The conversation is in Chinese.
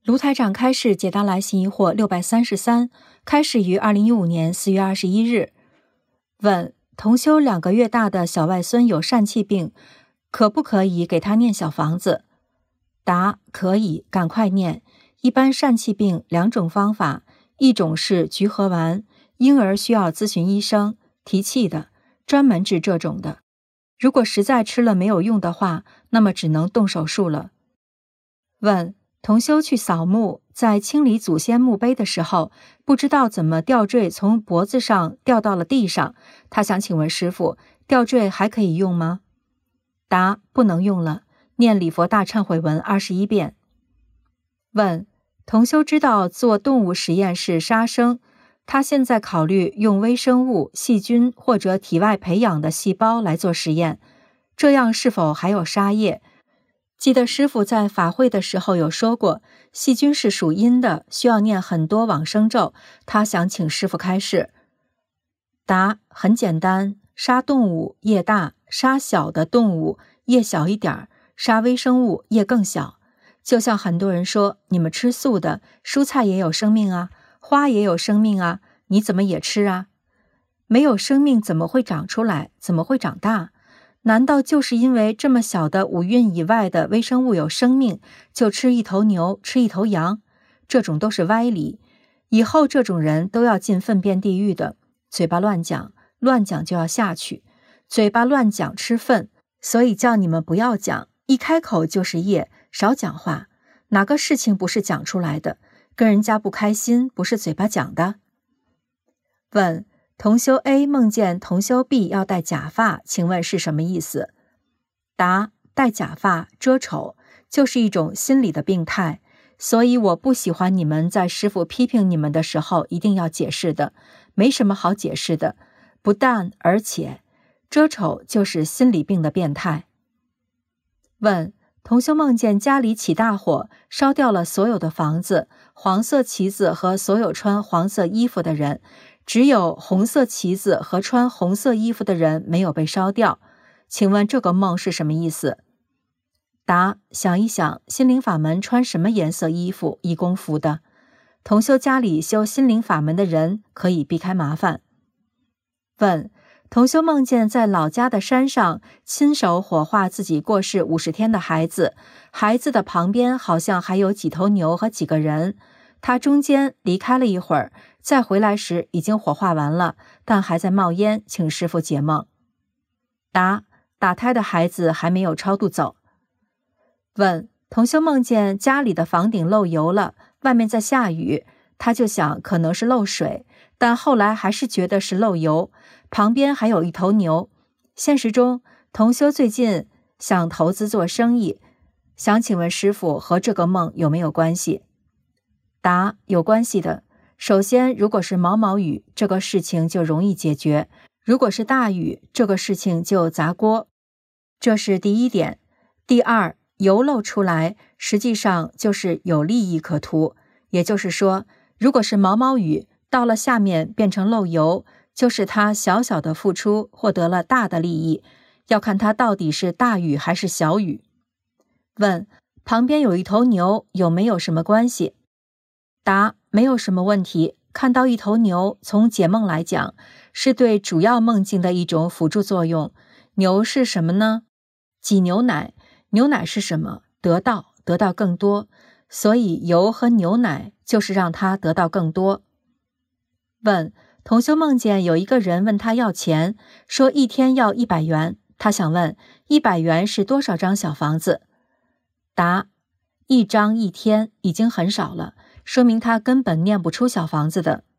卢台长开示解答来信疑惑633，开始于2015年4月21日。问：同修2个月大的小外孙有疝气病，可不可以给他念小房子？答：可以，赶快念。一般疝气病2种方法，一种是局核丸，婴儿需要咨询医生，提气的，专门治这种的。如果实在吃了没有用的话，那么只能动手术了。问：同修去扫墓，在清理祖先墓碑的时候，不知道怎么吊坠从脖子上掉到了地上，他想请问师父，吊坠还可以用吗？答：不能用了，念礼佛大忏悔文21遍。问：同修知道做动物实验是杀生，他现在考虑用微生物、细菌或者体外培养的细胞来做实验，这样是否还有杀业？记得师父在法会的时候有说过，细菌是属阴的，需要念很多往生咒，他想请师父开示。答：很简单，杀动物业大，杀小的动物业小一点，杀微生物业更小。就像很多人说，你们吃素的，蔬菜也有生命啊，花也有生命啊，你怎么也吃啊？没有生命怎么会长出来，怎么会长大？难道就是因为这么小的5蕴以外的微生物有生命，就吃一头牛，吃一头羊？这种都是歪理。以后这种人都要进粪便地狱的，嘴巴乱讲，乱讲就要下去。嘴巴乱讲吃粪，所以叫你们不要讲，一开口就是业，少讲话。哪个事情不是讲出来的？跟人家不开心，不是嘴巴讲的？问：同修 A 梦见同修 B 要戴假发，请问是什么意思？答：戴假发遮丑，就是一种心理的病态，所以我不喜欢你们在师父批评你们的时候一定要解释的，没什么好解释的。不但而且，遮丑就是心理病的变态。问：同修梦见家里起大火，烧掉了所有的房子，黄色旗子和所有穿黄色衣服的人，只有红色旗子和穿红色衣服的人没有被烧掉，请问这个梦是什么意思？答：想一想，心灵法门穿什么颜色衣服义工服的？同修家里修心灵法门的人可以避开麻烦。问：同修梦见在老家的山上亲手火化自己过世50天的孩子，孩子的旁边好像还有几头牛和几个人，他中间离开了一会儿，再回来时已经火化完了，但还在冒烟，请师父解梦。答：打胎的孩子还没有超度走。问：同修梦见家里的房顶漏油了，外面在下雨，他就想可能是漏水，但后来还是觉得是漏油，旁边还有一头牛。现实中，同修最近想投资做生意，想请问师父和这个梦有没有关系？答：有关系的。首先，如果是毛毛雨，这个事情就容易解决；如果是大雨，这个事情就砸锅。这是第一点。第二，油漏出来，实际上就是有利益可图。也就是说，如果是毛毛雨，到了下面变成漏油，就是他小小的付出获得了大的利益，要看他到底是大雨还是小雨。问：旁边有一头牛，有没有什么关系？答：没有什么问题。看到一头牛，从解梦来讲，是对主要梦境的一种辅助作用。牛是什么呢？挤牛奶。牛奶是什么？得到更多。所以油和牛奶就是让他得到更多。问：同修梦见有一个人问他要钱，说一天要100元，他想问100元是多少张小房子？答：1张1天已经很少了，说明他根本念不出小房子的。